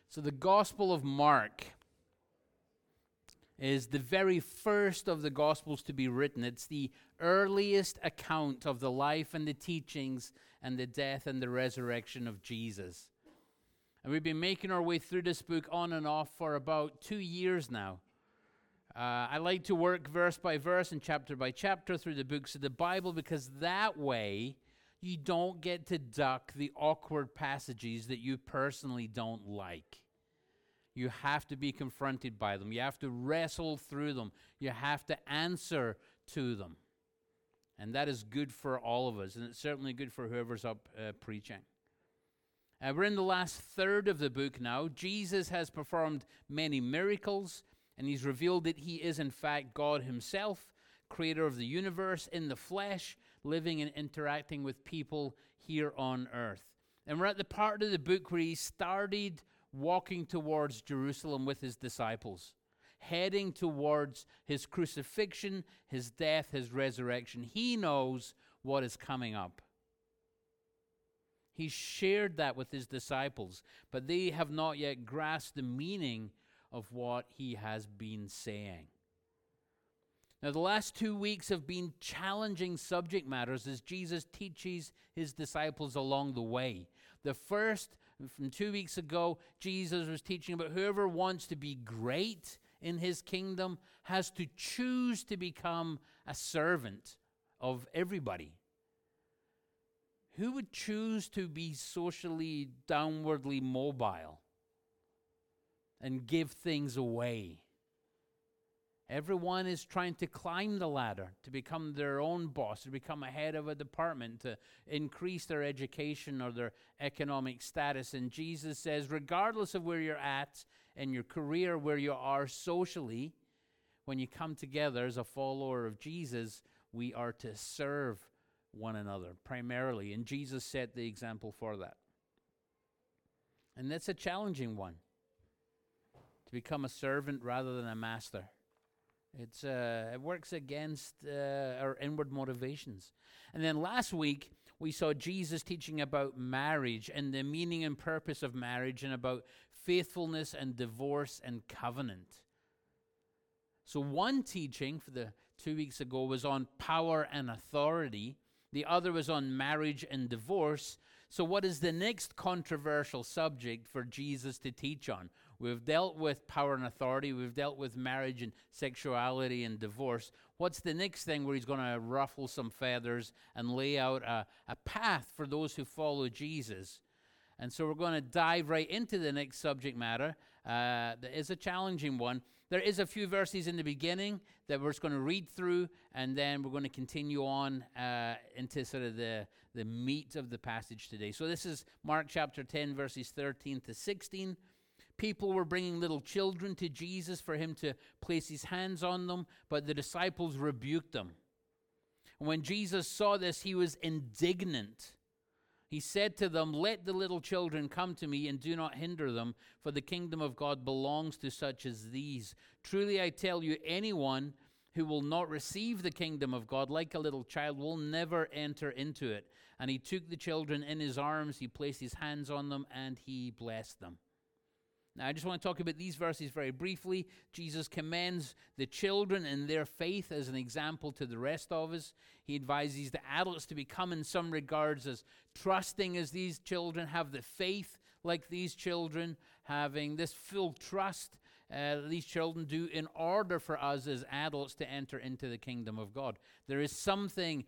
So the Gospel of Mark is the very first of the Gospels to be written. It's the earliest account of the life and the teachings and the death and the resurrection of Jesus. And we've been making our way through this book on and off for about 2 years now. I like to work verse by verse and chapter by chapter through the books of the Bible, because that way you don't get to duck the awkward passages that you personally don't like. You have to be confronted by them. You have to wrestle through them. You have to answer to them. And that is good for all of us, and it's certainly good for whoever's up preaching. We're in the last third of the book now. Jesus has performed many miracles, and he's revealed that he is in fact God himself, creator of the universe in the flesh, living and interacting with people here on earth. And we're at the part of the book where he started walking towards Jerusalem with his disciples, heading towards his crucifixion, his death, his resurrection. He knows what is coming up. He shared that with his disciples, but they have not yet grasped the meaning of what he has been saying. Now, the last 2 weeks have been challenging subject matters as Jesus teaches his disciples along the way. The first, from 2 weeks ago, Jesus was teaching about whoever wants to be great in his kingdom has to choose to become a servant of everybody. Who would choose to be socially downwardly mobile and give things away? Everyone is trying to climb the ladder, to become their own boss, to become a head of a department, to increase their education or their economic status. And Jesus says, regardless of where you're at in your career, where you are socially, when you come together as a follower of Jesus, we are to serve one another primarily. And Jesus set the example for that. And that's a challenging one, to become a servant rather than a master. It works against our inward motivations. And then last week, we saw Jesus teaching about marriage and the meaning and purpose of marriage, and about faithfulness and divorce and covenant. So one teaching for the 2 weeks ago was on power and authority. The other was on marriage and divorce. So what is the next controversial subject for Jesus to teach on? We've dealt with power and authority. We've dealt with marriage and sexuality and divorce. What's the next thing where he's going to ruffle some feathers and lay out a path for those who follow Jesus? And so we're going to dive right into the next subject matter. That is a challenging one. There is a few verses in the beginning that we're just going to read through, and then we're going to continue on into sort of the meat of the passage today. So this is Mark chapter 10, verses 13 to 16. People were bringing little children to Jesus for him to place his hands on them, but the disciples rebuked them. And when Jesus saw this, he was indignant. He said to them, "Let the little children come to me, and do not hinder them, for the kingdom of God belongs to such as these. Truly I tell you, anyone who will not receive the kingdom of God like a little child will never enter into it." And he took the children in his arms, he placed his hands on them, and he blessed them. Now, I just want to talk about these verses very briefly. Jesus commends the children and their faith as an example to the rest of us. He advises the adults to become, in some regards, as trusting as these children, have the faith like these children, having this full trust these children do, in order for us as adults to enter into the kingdom of God. There is something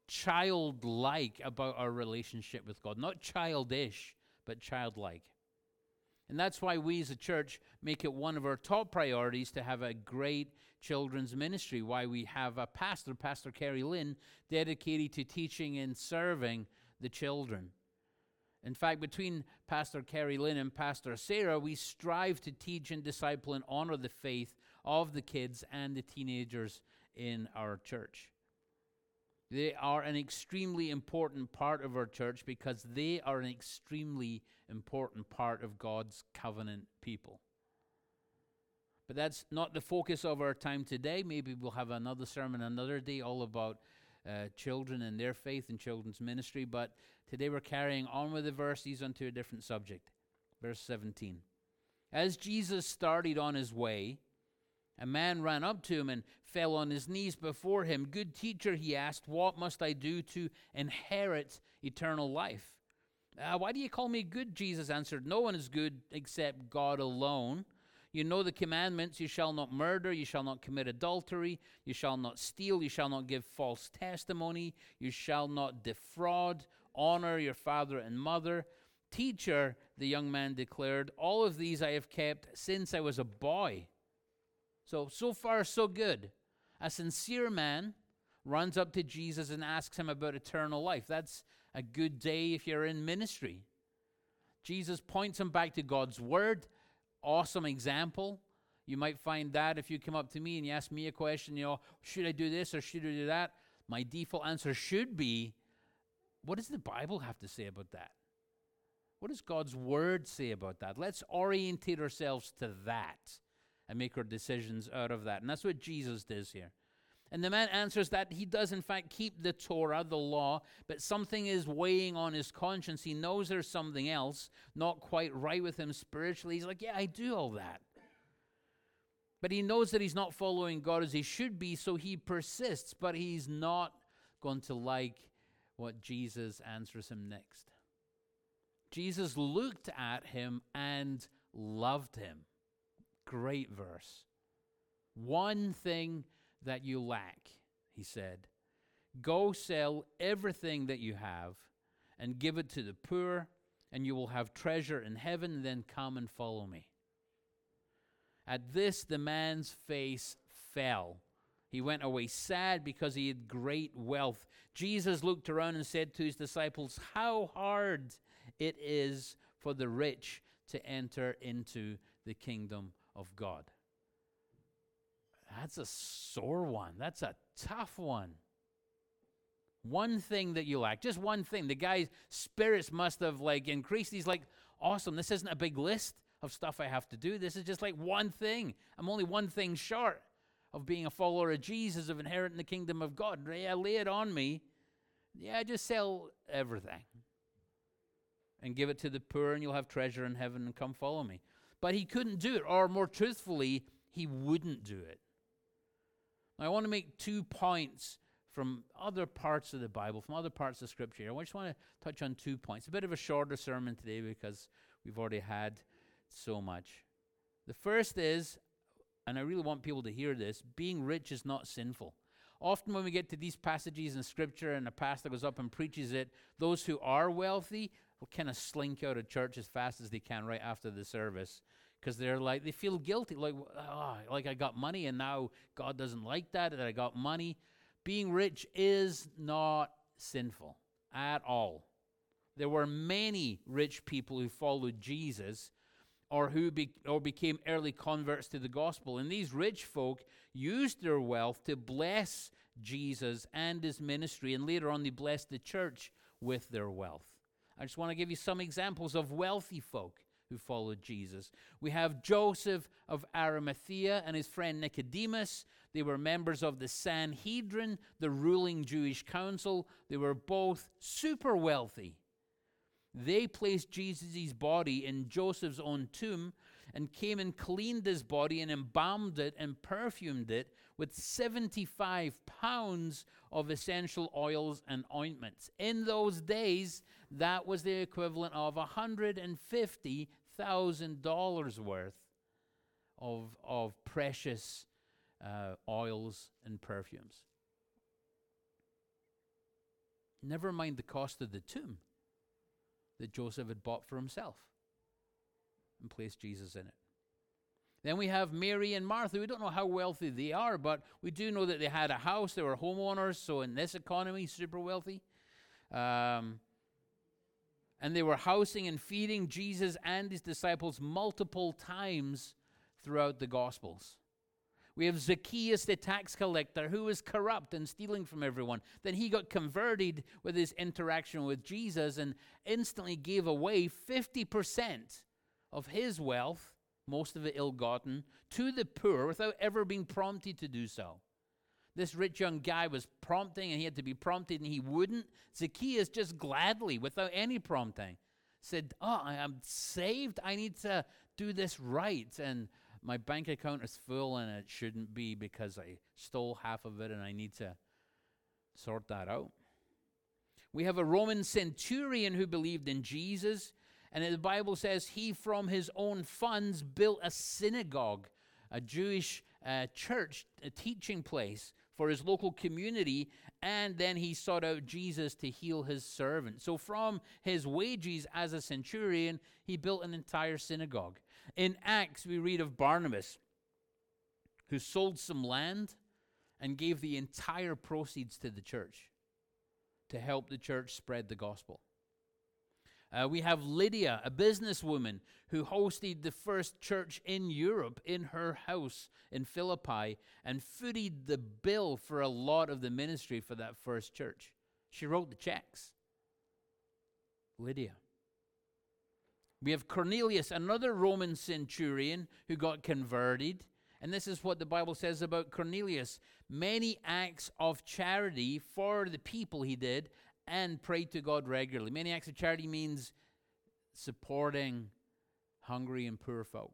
childlike about our relationship with God. Not childish, but childlike. And that's why we as a church make it one of our top priorities to have a great children's ministry. Why we have a pastor, Pastor Kerry Lynn, dedicated to teaching and serving the children. In fact, between Pastor Kerry Lynn and Pastor Sarah, we strive to teach and disciple and honor the faith of the kids and the teenagers in our church. They are an extremely important part of our church because they are an extremely important part of God's covenant people. But that's not the focus of our time today. Maybe we'll have another sermon another day all about children and their faith and children's ministry. But today we're carrying on with the verses onto a different subject. Verse 17. As Jesus started on his way, a man ran up to him and fell on his knees before him. "Good teacher," he asked, "what must I do to inherit eternal life?" "Why do you call me good?" Jesus answered. "No one is good except God alone. You know the commandments: you shall not murder, you shall not commit adultery, you shall not steal, you shall not give false testimony, you shall not defraud, honor your father and mother." "Teacher," the young man declared, "all of these I have kept since I was a boy." So far, so good. A sincere man runs up to Jesus and asks him about eternal life. That's a good day if you're in ministry. Jesus points him back to God's word. Awesome example. You might find that if you come up to me and you ask me a question, should I do this or should I do that? My default answer should be, what does the Bible have to say about that? What does God's word say about that? Let's orientate ourselves to that and make our decisions out of that. And that's what Jesus does here. And the man answers that he does, in fact, keep the Torah, the law, but something is weighing on his conscience. He knows there's something else not quite right with him spiritually. He's like, yeah, I do all that. But he knows that he's not following God as he should be, so he persists, but he's not going to like what Jesus answers him next. Jesus looked at him and loved him. Great verse. "One thing that you lack," he said. "Go sell everything that you have and give it to the poor, and you will have treasure in heaven, and then come and follow me." At this, the man's face fell. He went away sad because he had great wealth. Jesus looked around and said to his disciples, "How hard it is for the rich to enter into the kingdom of God." That's a sore one. That's a tough one. One thing that you lack, just one thing. The guy's spirits must have increased. He's like, awesome, this isn't a big list of stuff I have to do. This is just one thing. I'm only one thing short of being a follower of Jesus, of inheriting the kingdom of God. Yeah, lay it on me. Yeah, just sell everything and give it to the poor, and you'll have treasure in heaven, and come follow me. But he couldn't do it, or more truthfully, he wouldn't do it. Now, I want to make 2 points from other parts of the Bible, from other parts of Scripture. I just want to touch on 2 points. A bit of a shorter sermon today because we've already had so much. The first is, and I really want people to hear this, being rich is not sinful. Often when we get to these passages in Scripture and a pastor goes up and preaches it, those who are wealthy will kind of slink out of church as fast as they can right after the service, because they feel guilty, like I got money and now God doesn't like that I got money. Being rich is not sinful at all. There were many rich people who followed Jesus or who became early converts to the gospel, and these rich folk used their wealth to bless Jesus and his ministry, and later on they blessed the church with their wealth. I just want to give you some examples of wealthy folk who followed Jesus. We have Joseph of Arimathea and his friend Nicodemus. They were members of the Sanhedrin, the ruling Jewish council. They were both super wealthy. They placed Jesus' body in Joseph's own tomb and came and cleaned his body and embalmed it and perfumed it with 75 pounds of essential oils and ointments. In those days, that was the equivalent of $150,000 worth of precious oils and perfumes. Never mind the cost of the tomb that Joseph had bought for himself and placed Jesus in it. Then we have Mary and Martha. We don't know how wealthy they are, but we do know that they had a house. They were homeowners, so in this economy, super wealthy. And they were housing and feeding Jesus and his disciples multiple times throughout the Gospels. We have Zacchaeus, the tax collector, who was corrupt and stealing from everyone. Then he got converted with his interaction with Jesus and instantly gave away 50% of his wealth, most of it ill-gotten, to the poor without ever being prompted to do so. This rich young guy was prompting, and he had to be prompted, and he wouldn't. Zacchaeus just gladly, without any prompting, said, I'm saved. I need to do this right, and my bank account is full, and it shouldn't be because I stole half of it, and I need to sort that out. We have a Roman centurion who believed in Jesus, and the Bible says he, from his own funds, built a synagogue, a Jewish church, a teaching place for his local community, and then he sought out Jesus to heal his servant. So from his wages as a centurion, he built an entire synagogue. In Acts, we read of Barnabas, who sold some land and gave the entire proceeds to the church to help the church spread the gospel. We have Lydia, a businesswoman who hosted the first church in Europe in her house in Philippi and footed the bill for a lot of the ministry for that first church. She wrote the checks. Lydia. We have Cornelius, another Roman centurion who got converted. And this is what the Bible says about Cornelius. Many acts of charity for the people he did, and prayed to God regularly. Many acts of charity means supporting hungry and poor folk.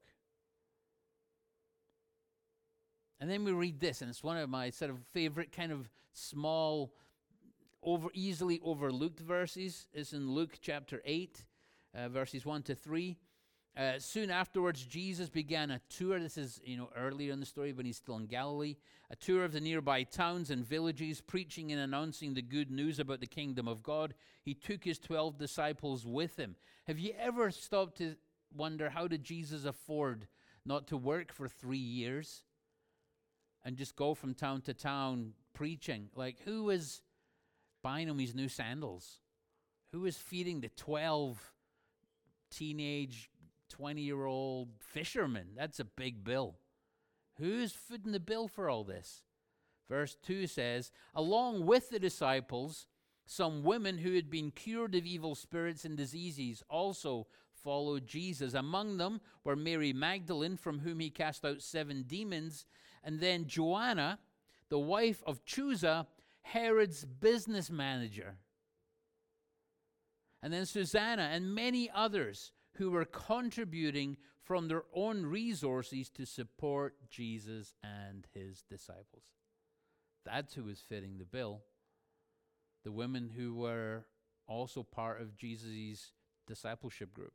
And then we read this, and it's one of my sort of favorite kind of small, easily overlooked verses. It's in Luke chapter 8, verses 1 to 3. Soon afterwards, Jesus began a tour. This is, earlier in the story when he's still in Galilee. A tour of the nearby towns and villages, preaching and announcing the good news about the kingdom of God. He took his 12 disciples with him. Have you ever stopped to wonder, how did Jesus afford not to work for 3 years and just go from town to town preaching? Like, who was buying him his new sandals? Who was feeding the 12 teenage 20-year-old fishermen? That's a big bill. Who's footing the bill for all this? Verse 2 says, along with the disciples, some women who had been cured of evil spirits and diseases also followed Jesus. Among them were Mary Magdalene, from whom he cast out 7 demons, and then Joanna, the wife of Chuza, Herod's business manager, and then Susanna and many others who were contributing from their own resources to support Jesus and his disciples. That's who was fitting the bill. The women who were also part of Jesus' discipleship group.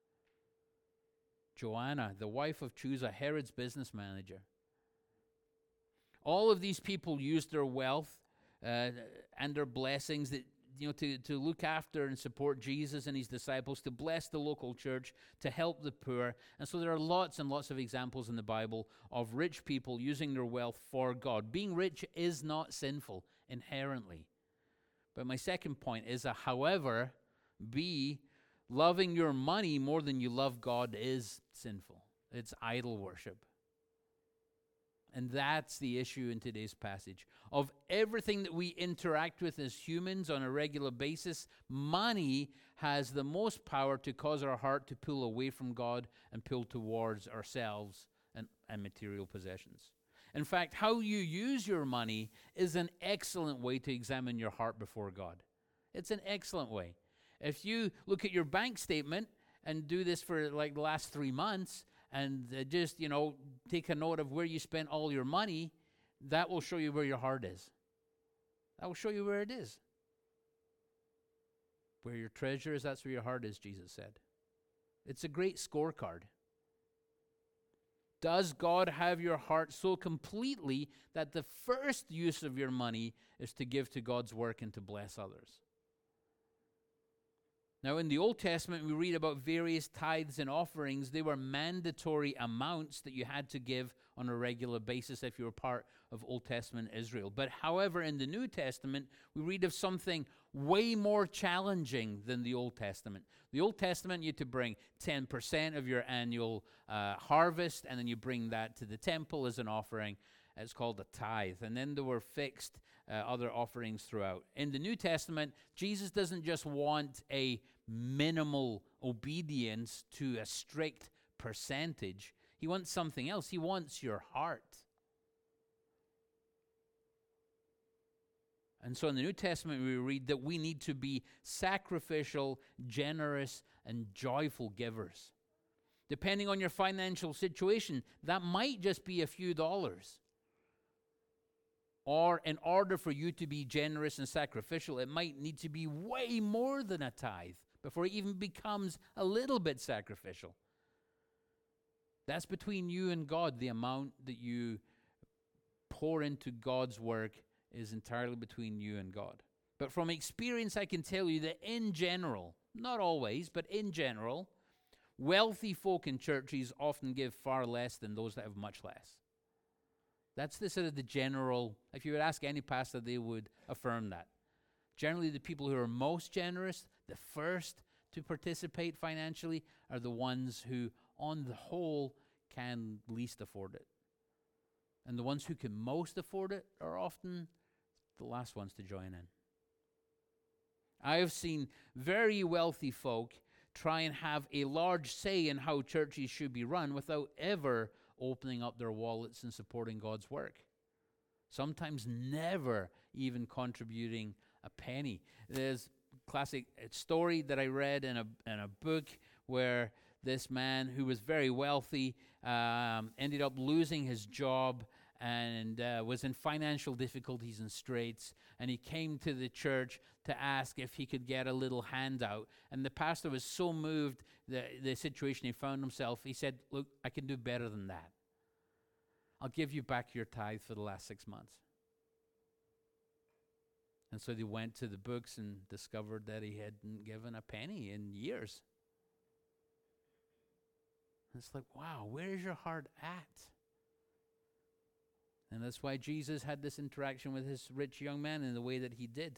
Joanna, the wife of Chuza, Herod's business manager. All of these people used their wealth and their blessings that to look after and support Jesus and his disciples, to bless the local church, to help the poor. And so there are lots and lots of examples in the Bible of rich people using their wealth for God. Being rich is not sinful inherently. But my second point is, however, loving your money more than you love God is sinful. It's idol worship. And that's the issue in today's passage. Of everything that we interact with as humans on a regular basis, money has the most power to cause our heart to pull away from God and pull towards ourselves and material possessions. In fact, how you use your money is an excellent way to examine your heart before God. It's an excellent way. If you look at your bank statement and do this for like the last 3 months, and just, take a note of where you spent all your money, that will show you where your heart is. That will show you where it is. Where your treasure is, that's where your heart is, Jesus said. It's a great scorecard. Does God have your heart so completely that the first use of your money is to give to God's work and to bless others? Now, in the Old Testament, we read about various tithes and offerings. They were mandatory amounts that you had to give on a regular basis if you were part of Old Testament Israel. But however, in the New Testament, we read of something way more challenging than the Old Testament. The Old Testament, you had to bring 10% of your annual harvest, and then you bring that to the temple as an offering. It's called a tithe. And then there were fixed other offerings throughout. In the New Testament, Jesus doesn't just want a minimal obedience to a strict percentage. He wants something else. He wants your heart. And so in the New Testament, we read that we need to be sacrificial, generous, and joyful givers. Depending on your financial situation, that might just be a few dollars. Or in order for you to be generous and sacrificial, it might need to be way more than a tithe before it even becomes a little bit sacrificial. That's between you and God. The amount that you pour into God's work is entirely between you and God. But from experience, I can tell you that in general, not always, but in general, wealthy folk in churches often give far less than those that have much less. That's the sort of the general, if you would ask any pastor, they would affirm that. Generally, the people who are most generous, the first to participate financially, are the ones who, on the whole, can least afford it. And the ones who can most afford it are often the last ones to join in. I have seen very wealthy folk try and have a large say in how churches should be run without ever opening up their wallets and supporting God's work. Sometimes never even contributing a penny. There's a classic story that I read in a book where this man who was very wealthy ended up losing his job and was in financial difficulties and straits, and he came to the church to ask if he could get a little handout. And the pastor was so moved the situation he found himself, he said, "Look, I can do better than that. I'll give you back your tithe for the last 6 months." And so they went to the books and discovered that he hadn't given a penny in years. And it's like, wow, where is your heart at? And that's why Jesus had this interaction with his rich young man in the way that he did.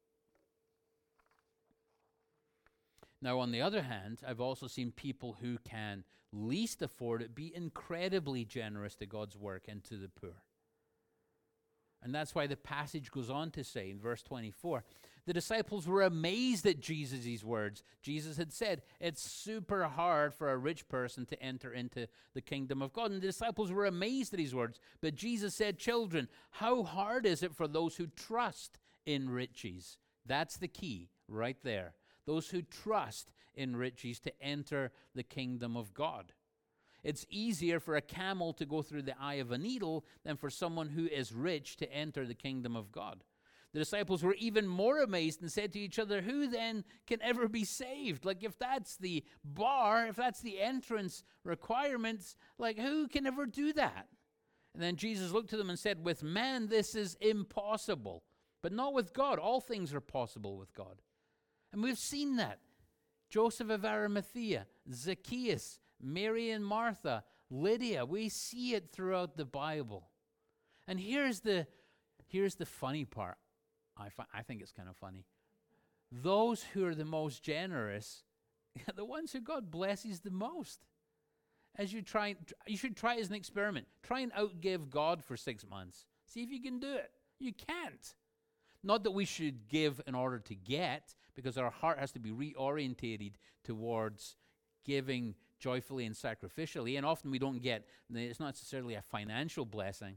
Now, on the other hand, I've also seen people who can least afford it be incredibly generous to God's work and to the poor. And that's why the passage goes on to say in verse 24, the disciples were amazed at Jesus' words. Jesus had said, it's super hard for a rich person to enter into the kingdom of God. And the disciples were amazed at his words. But Jesus said, children, how hard is it for those who trust in riches? That's the key right there. Those who trust in riches to enter the kingdom of God. It's easier for a camel to go through the eye of a needle than for someone who is rich to enter the kingdom of God. The disciples were even more amazed and said to each other, who then can ever be saved? Like, if that's the bar, if that's the entrance requirements, like, who can ever do that? And then Jesus looked to them and said, with man this is impossible, but not with God. All things are possible with God. And we've seen that. Joseph of Arimathea, Zacchaeus, Mary and Martha, Lydia. We see it throughout the Bible. And here's the funny part. I think it's kind of funny. Those who are the most generous are the ones who God blesses the most. As you should try it as an experiment. Try and outgive God for 6 months. See if you can do it. You can't. Not that we should give in order to get, because our heart has to be reorientated towards giving joyfully and sacrificially. And often we don't get, it's not necessarily a financial blessing.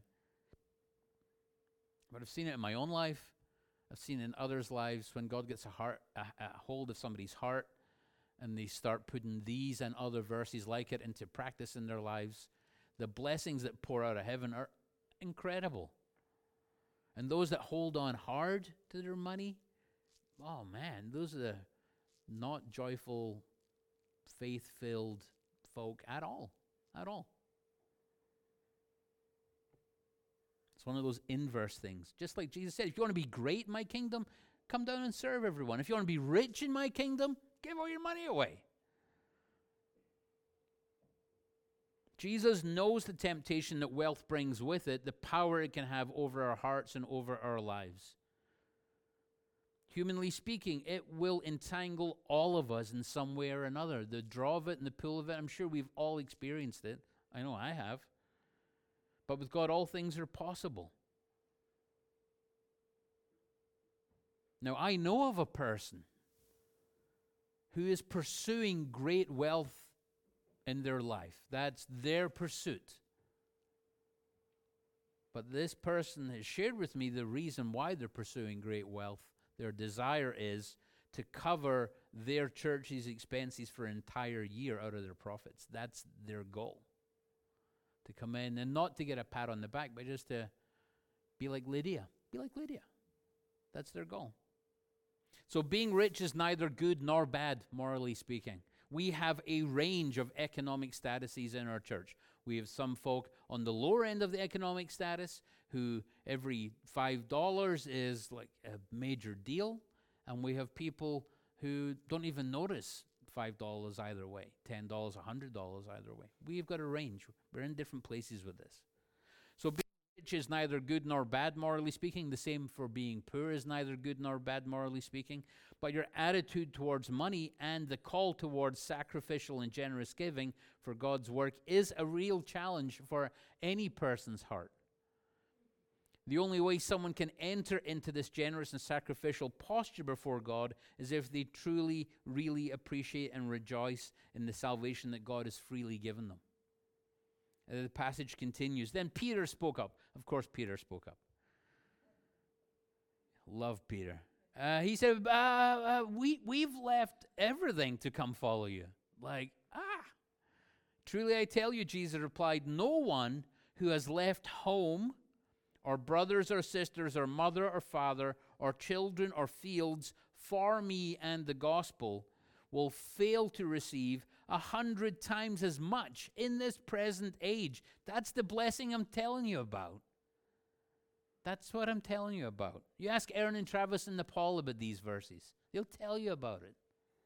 But I've seen it in my own life. I've seen it in others' lives when God gets a hold of somebody's heart and they start putting these and other verses like it into practice in their lives. The blessings that pour out of heaven are incredible. And those that hold on hard to their money, oh man, those are the not joyful, faith-filled folk at all. At all. It's one of those inverse things. Just like Jesus said, if you want to be great in my kingdom, come down and serve everyone. If you want to be rich in my kingdom, give all your money away. Jesus knows the temptation that wealth brings with it, the power it can have over our hearts and over our lives. Humanly speaking, it will entangle all of us in some way or another. The draw of it and the pull of it, I'm sure we've all experienced it. I know I have. But with God, all things are possible. Now, I know of a person who is pursuing great wealth in their life. That's their pursuit. But this person has shared with me the reason why they're pursuing great wealth. Their desire is to cover their church's expenses for an entire year out of their profits. That's their goal. To come in and not to get a pat on the back, but just to be like Lydia. Be like Lydia. That's their goal. So being rich is neither good nor bad, morally speaking. We have a range of economic statuses in our church. We have some folk on the lower end of the economic status who every $5 is like a major deal. And we have people who don't even notice $5 either way, $10, $100 either way. We've got a range. We're in different places with this. So being rich is neither good nor bad, morally speaking. The same for being poor is neither good nor bad, morally speaking. But your attitude towards money and the call towards sacrificial and generous giving for God's work is a real challenge for any person's heart. The only way someone can enter into this generous and sacrificial posture before God is if they truly, really appreciate and rejoice in the salvation that God has freely given them. The passage continues. Then Peter spoke up. Of course, Peter spoke up. Love Peter. He said, we've left everything to come follow you. Truly I tell you, Jesus replied, no one who has left home or brothers or sisters or mother or father or children or fields for me and the gospel will fail to receive 100 times as much in this present age. That's the blessing I'm telling you about. That's what I'm telling you about. You ask Aaron and Travis and Nepal about these verses. They'll tell you about it.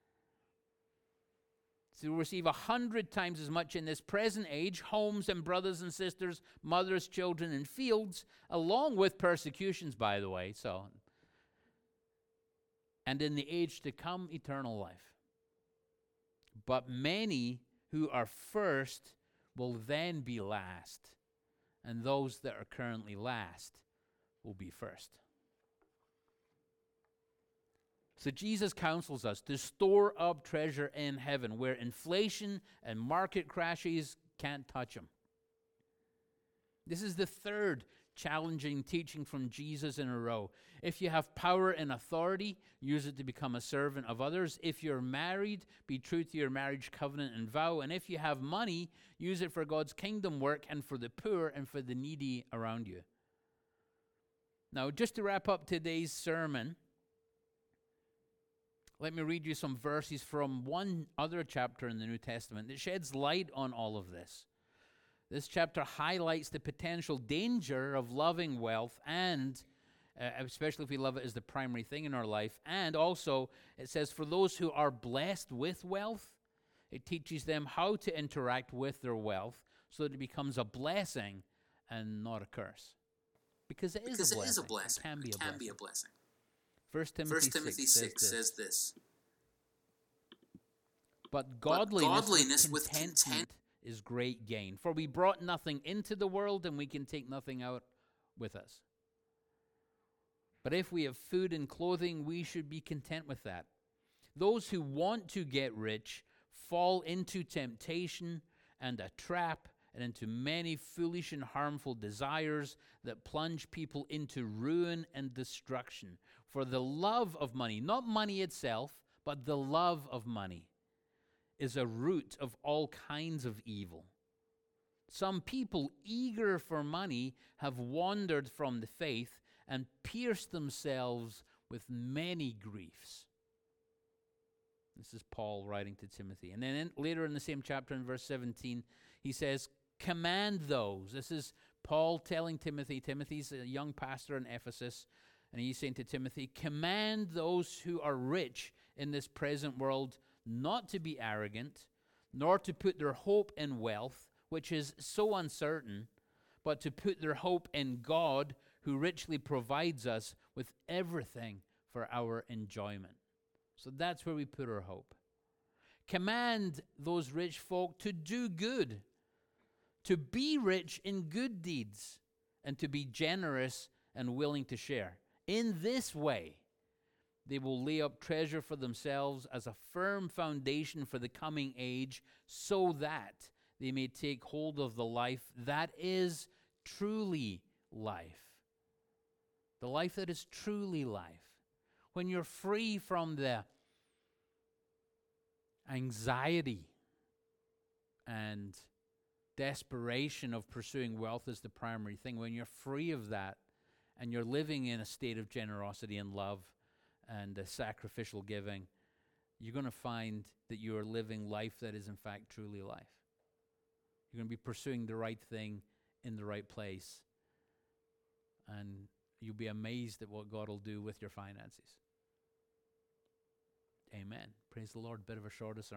To receive 100 times as much in this present age, homes and brothers and sisters, mothers, children, and fields, along with persecutions, by the way, and in the age to come, eternal life. But many who are first will then be last, and those that are currently last will be first. So Jesus counsels us to store up treasure in heaven where inflation and market crashes can't touch them. This is the third challenging teaching from Jesus in a row. If you have power and authority, use it to become a servant of others. If you're married, be true to your marriage covenant and vow. And if you have money, use it for God's kingdom work and for the poor and for the needy around you. Now, just to wrap up today's sermon, let me read you some verses from one other chapter in the New Testament that sheds light on all of this. This chapter highlights the potential danger of loving wealth, and especially if we love it as the primary thing in our life. And also, it says, for those who are blessed with wealth, it teaches them how to interact with their wealth so that it becomes a blessing and not a curse. Because it is a blessing. It can be a blessing. 1 Timothy 6 says this. But godliness with content is great gain. For we brought nothing into the world, and we can take nothing out with us. But if we have food and clothing, we should be content with that. Those who want to get rich fall into temptation and a trap and into many foolish and harmful desires that plunge people into ruin and destruction. For the love of money, not money itself, but the love of money, is a root of all kinds of evil. Some people eager for money have wandered from the faith and pierced themselves with many griefs. This is Paul writing to Timothy. And then later in the same chapter in verse 17, he says, command those. This is Paul telling Timothy. Timothy's a young pastor in Ephesus. And he's saying to Timothy, command those who are rich in this present world not to be arrogant, nor to put their hope in wealth, which is so uncertain, but to put their hope in God, who richly provides us with everything for our enjoyment. So that's where we put our hope. Command those rich folk to do good, to be rich in good deeds, and to be generous and willing to share. In this way, they will lay up treasure for themselves as a firm foundation for the coming age, so that they may take hold of the life that is truly life. The life that is truly life. When you're free from the anxiety and desperation of pursuing wealth as the primary thing, when you're free of that and you're living in a state of generosity and love and sacrificial giving, you're going to find that you are living life that is in fact truly life. You're going to be pursuing the right thing in the right place, and you'll be amazed at what God will do with your finances. Amen. Praise the Lord. Bit of a shorter sermon.